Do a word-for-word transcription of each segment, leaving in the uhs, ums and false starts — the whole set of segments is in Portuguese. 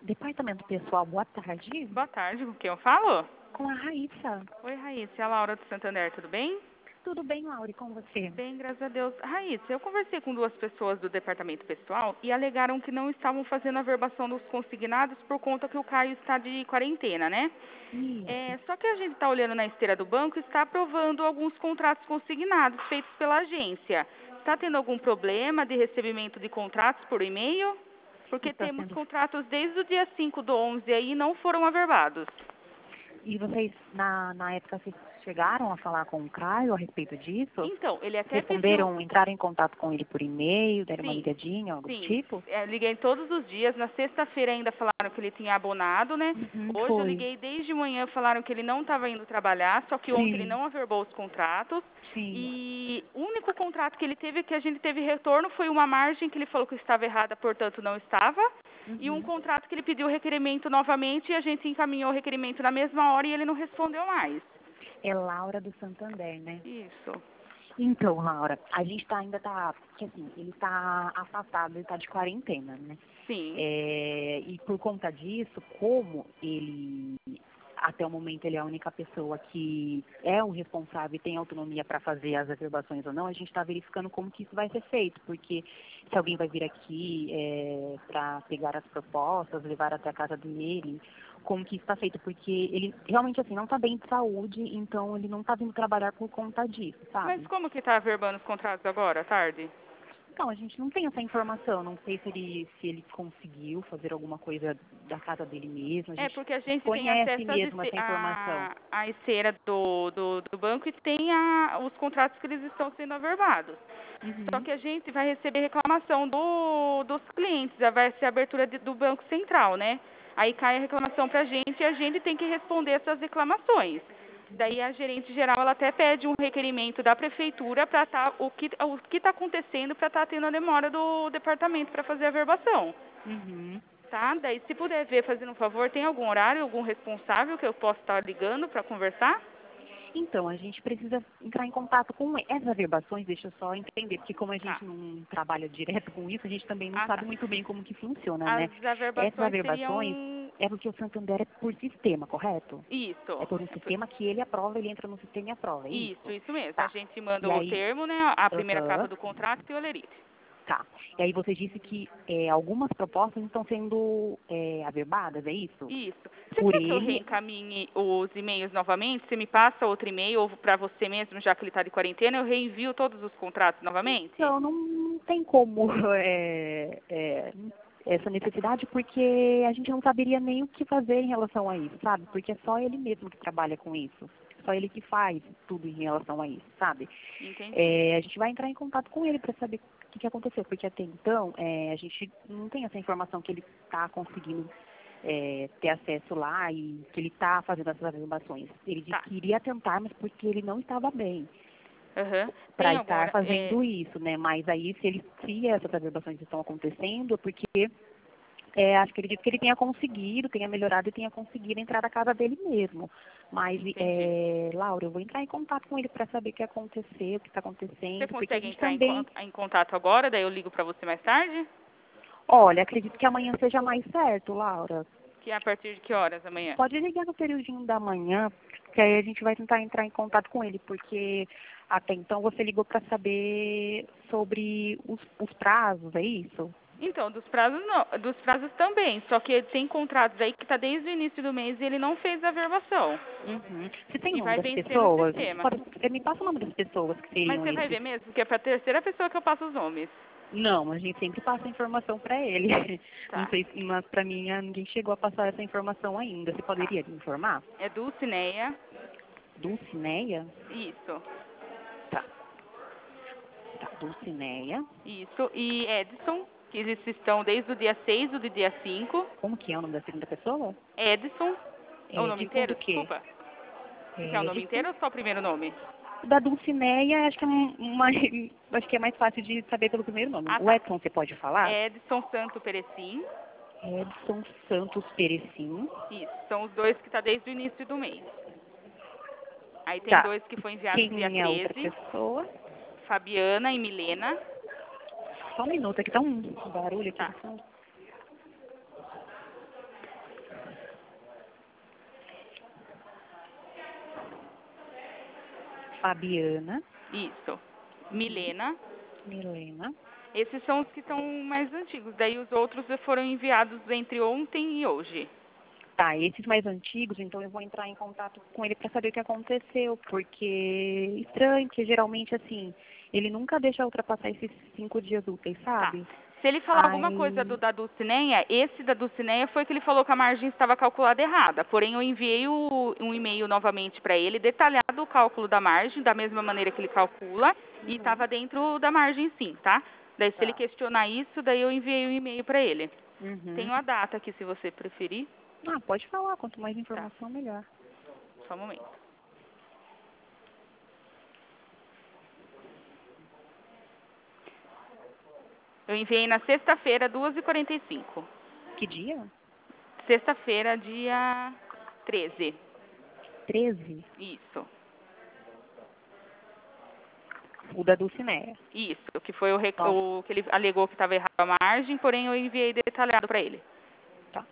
Departamento Pessoal, boa tarde. Boa tarde, com quem eu falo? Com a Raíssa. Oi, Raíssa, é a Laura do Santander, tudo bem? Tudo bem, Laura, e com você? Bem, graças a Deus. Raíssa, eu conversei com duas pessoas do Departamento Pessoal e alegaram que não estavam fazendo a verbação dos consignados por conta que o Caio está de quarentena, né? Isso. É, só que a gente está olhando na esteira do banco e está aprovando alguns contratos consignados feitos pela agência. Está tendo algum problema de recebimento de contratos por e-mail? Porque Está temos sendo... contratos desde o dia cinco do onze aí e não foram averbados. E vocês, na, na época, vocês chegaram a falar com o Caio a respeito disso? Então, ele até pediu... Responderam, entraram em contato com ele por e-mail, deram uma Sim, ligadinha, algo do sim. tipo? É, liguei todos os dias. Na sexta-feira ainda falaram que ele tinha abonado, né? Uhum, Hoje eu foi. liguei desde manhã, falaram que ele não estava indo trabalhar, só que ontem ele Sim, não averbou os contratos. sim. E o único contrato que ele teve, que a gente teve retorno, foi uma margem que ele falou que estava errada, portanto não estava. E um Uhum. contrato que ele pediu requerimento novamente e a gente encaminhou o requerimento na mesma hora e ele não respondeu mais. É Laura do Santander, né? Isso. Então, Laura, a gente tá, ainda tá, porque assim, ele tá afastado, ele tá de quarentena, né? Sim. É, e por conta disso, como ele, até o momento, ele é a única pessoa que é o responsável e tem autonomia para fazer as reservações ou não, a gente está verificando como que isso vai ser feito, porque se alguém vai vir aqui é, para pegar as propostas, levar até a casa dele, como que isso está feito, porque ele realmente assim não está bem de saúde, então ele não está vindo trabalhar por conta disso, Mas sabe? como que está averbando os contratos agora, à tarde? Então, a gente não tem essa informação, não sei se ele, se ele conseguiu fazer alguma coisa da casa dele mesmo, a É, gente porque a gente tem desconhece acesso às mesmo este- essa informação. à, à esteira do, do, do banco e tem a, os contratos que eles estão sendo averbados. Só Uhum, que a gente vai receber reclamação do, dos clientes, vai ser a abertura de- do Banco Central, né? Aí cai a reclamação para a gente e a gente tem que responder essas reclamações. Daí a gerente geral ela até pede um requerimento da prefeitura para tá, o que o que está acontecendo para estar tendo a demora do departamento para fazer a averbação. uhum. Tá? Daí, se puder ver, fazendo um favor, tem algum horário, algum responsável que eu possa estar ligando para conversar? Então, a gente precisa entrar em contato com essas averbações, deixa eu só entender, porque como a Tá. gente não trabalha direto com isso, a gente também não Ah, sabe tá. muito bem como que funciona, As né? Essas averbações averbações seriam... é porque o Santander é por sistema, correto? É Isso. por um É por- sistema que ele aprova, ele entra no sistema e aprova, é Isso, isso? isso mesmo. A Tá. gente manda E o aí, termo, né? A primeira capa aham. do contrato e o olerite. Tá. E aí você disse que é, algumas propostas estão sendo é, averbadas, é isso? Isso. Você Por quer que eu ele. reencaminhe os e-mails novamente? Você me passa outro e-mail ou para você mesmo, já que ele está de quarentena, eu reenvio todos os contratos novamente? Então, não, não tem como é, é, essa necessidade, porque a gente não saberia nem o que fazer em relação a isso, sabe? Porque é só ele mesmo que trabalha com isso. Só ele que faz tudo em relação a isso, sabe? Entendi. É, a gente vai entrar em contato com ele para saber o que, que aconteceu, porque até então é, a gente não tem essa informação que ele está conseguindo é, ter acesso lá e que ele está fazendo essas afirmações. Ele disse Tá. que iria tentar, mas porque ele não estava bem Aham. para Tem algum estar hora... É... fazendo isso, né? Mas aí, se, ele, se essas afirmações estão acontecendo, é porque é, acho que ele disse que ele tenha conseguido, tenha melhorado e tenha conseguido entrar na casa dele mesmo. Mas, Entendi. é, Laura, eu vou entrar em contato com ele para saber o que aconteceu, o que está Você acontecendo, porque a consegue gente entrar em, também, con- em contato agora, daí eu ligo para você mais tarde? olha, acredito que amanhã seja mais certo, Laura. Que é a partir de que horas amanhã? Pode ligar no periodinho da manhã, que aí a gente vai tentar entrar em contato com ele, porque até então você ligou para saber sobre os, os prazos, é isso? Então, dos prazos não, dos prazos também, só que tem contratos aí que está desde o início do mês e ele não fez a verbação. Uhum. Você tem o E nome vai das vencer no pessoas? Você sistema. pode, você me passa o nome das pessoas que Mas seriam você vai esses? ver mesmo, que é para a terceira pessoa que eu passo os nomes. Não, a gente sempre passa a informação para ele. Não Tá, sei, se- mas para mim ah, ninguém chegou a passar essa informação ainda. Você tá. poderia me informar? É Dulcineia, Dulcineia? isso, Tá, tá. Dulcineia. isso. E Edson, que eles estão desde o dia seis do dia cinco. Como que é o nome da segunda pessoa? Edson, é o nome Edson inteiro, do quê? desculpa. Você quer o nome Edson. inteiro ou só o primeiro nome? Da Dulcineia, acho que é um- uma, acho que é mais fácil de saber pelo primeiro nome. Ah, O tá. Edson, você pode falar? Edson Santo Perecim. Edson Santos Perecim. Isso, são os dois que está desde o início do mês. Aí tem Tá. dois que foi enviado dia Quem é a outra treze, pessoa? Fabiana e Milena. Só um minuto, aqui tá um barulho aqui Tá. no fundo. Fabiana. Isso. Milena. Milena. Esses são os que estão mais antigos. Daí os outros foram enviados entre ontem e hoje. Tá, esses mais antigos, então eu vou entrar em contato com ele para saber o que aconteceu, porque estranho, porque geralmente assim, ele nunca deixa ultrapassar esses cinco dias úteis, sabe? Tá. Se ele falar Aí, alguma coisa do da Dulcineia, esse da Dulcineia foi que ele falou que a margem estava calculada errada. Porém, eu enviei o, um e-mail novamente para ele, detalhado o cálculo da margem, da mesma maneira que ele calcula, e Uhum. estava dentro da margem sim, tá? Daí, se Tá. ele questionar isso, daí eu enviei um e-mail para ele. Uhum. Tenho a data aqui, se você preferir. Ah, pode falar, quanto mais Tá. informação, melhor. Só um momento. Eu enviei na sexta-feira, duas e quarenta e cinco. Que dia? Sexta-feira, dia treze. treze? Isso. O da Dulcineia. Isso, que foi o, rec... Nossa, o que ele alegou que estava errado a margem, porém eu enviei detalhado para ele. tá.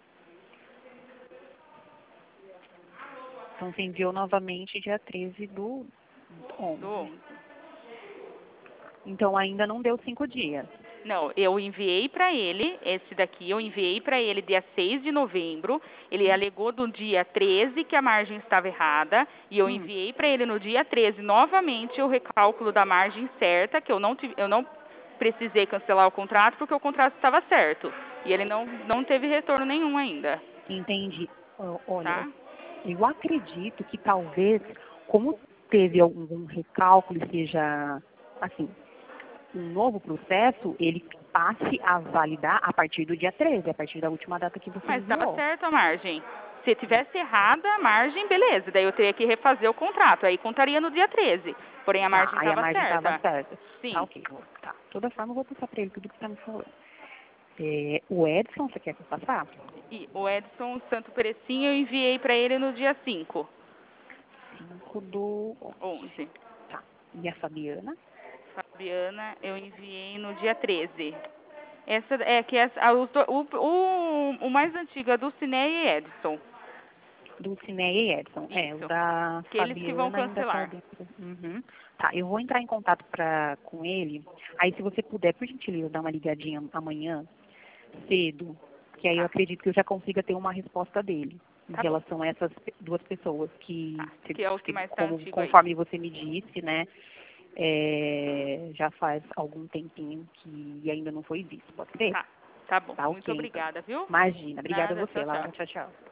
Então você enviou novamente dia treze do onze. Do onze. Então ainda não deu cinco dias. Não, eu enviei para ele, esse daqui, eu enviei para ele dia seis de novembro, ele alegou no dia treze que a margem estava errada, e eu Hum. enviei para ele no dia treze novamente o recálculo da margem certa, que eu não, tive, eu não precisei cancelar o contrato porque o contrato estava certo, e ele não, não teve retorno nenhum ainda, Entendi. Ó, Olha, tá? eu acredito que talvez, como teve algum recálculo e seja, assim, um novo processo, ele passe a validar a partir do dia treze, a partir da última data que você Mas estava enviou. certo a margem. Se tivesse errada a margem, beleza. Daí eu teria que refazer o contrato. Aí contaria no dia treze. Porém, a Tá, margem aí a estava margem estava certa. certa. Sim. Tá, ok. Vou- Tá. De toda forma, eu vou passar para ele tudo que você está me falando. É, o Edson, você quer que eu passar? E o Edson Santo Perecinho eu enviei para ele no dia cinco. cinco do onze. onze. Tá. E a Fabiana? Fabiana eu enviei no dia treze. Essa é que essa, a, os do- o, o, o mais antigo é do Cineia e Edson. Dulcineia e Edson. É, o Isso. da Que eles que vão Fabiana ainda está cancelar. dentro. Uhum. Tá, eu vou entrar em contato pra, com ele. Aí, se você puder, por gentileza, dar uma ligadinha amanhã, cedo, que aí eu Tá. acredito que eu já consiga ter uma resposta dele em Tá bom. relação a essas pe- duas pessoas que, Tá. Que é o que que mais está como, antigo aí. conforme você me disse, né, é, já faz algum tempinho que ainda não foi visto. Pode ser? Tá. Tá bom. Tá, Muito ok, então. obrigada, viu? Imagina. Obrigada a Nada. você, Tchau, Laura. tchau. Tchau, tchau.